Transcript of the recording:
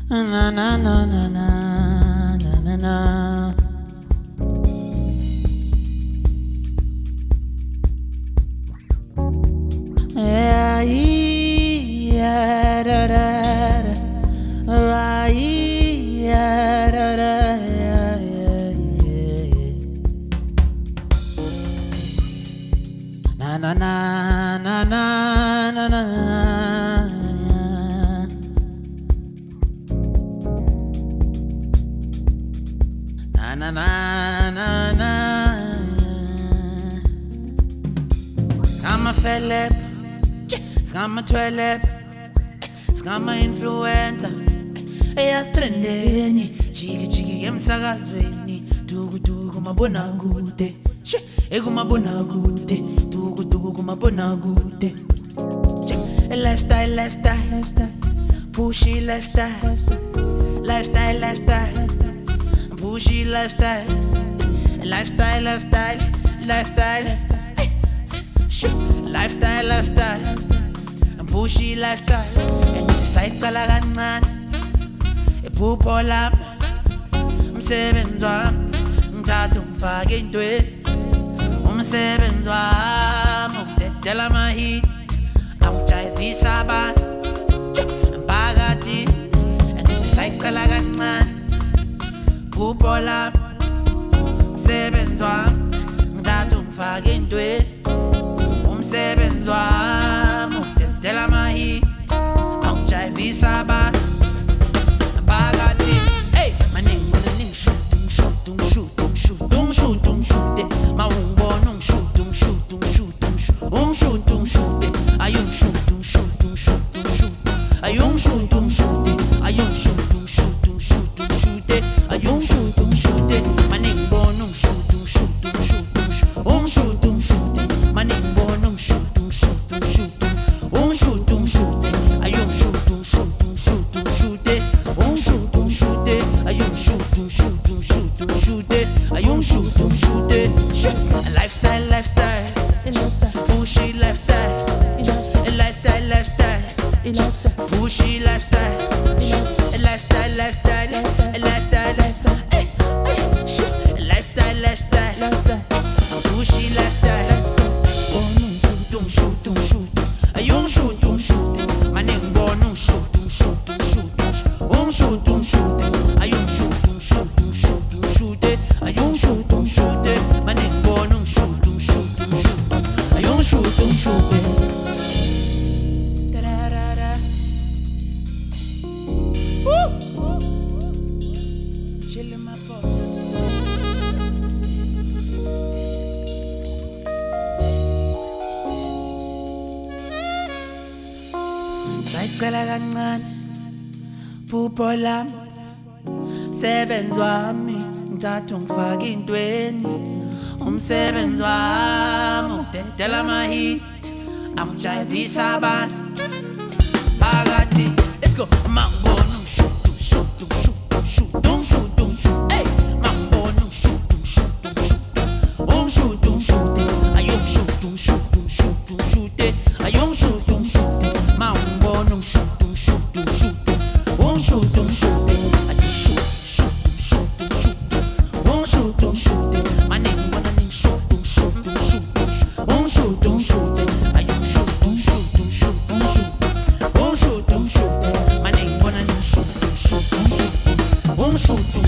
Na na na na na na na na. Yeah, yeah, da da da. Ah, yeah, da da, yeah, yeah, yeah. Na na na na na na na. Na na na na. Scamma Philip, scamma Twelep, scamma influencer. Eya trendeni, chiki emsakazweni. Tugu kumabonakute, kumabonakute. Tugu kumabonakute. Lifestyle, pushy lifestyle, pushy lifestyle, lifestyle, pushy lifestyle. And it's cycle kancane, iphupho lami, umsebenzi wami, ngithatha ungifake entweni. Umsebenzi wami ukudedela ama-hit, angijayivisa abantu emphakathini. And it's cycle kancane, iphupho lami, umsebenzi wami, ngithatha ungifake entweni. Umsebenzi wami ukudedela ama-hit, angijayivisa abantu emphakathini. Hey, maningi shoot. Ma ungibona ungishoot. Lifestyle, pushy lifestyle, pushy lifestyle, pushy lifestyle. Shoot. Ayung shoot. Maning bonung shoot. Ayung shoot. Ayung shoot. Maning bonung shoot. Ayung shoot. Da. Woo! Chillin' my boss. Sayicela kancane, phupho lami, umsebenzi wami, ngithatha ungifake entweni. Umsebenzi wami ukudedela ama-hit, angijayivisa abantu phakathi. Let's go. Mangibona ungishoot. Hey, mangibona ungishoot. Ungishoot. Ayung shoot. Ayung shoot. Mangibona ungishoot. Shoot.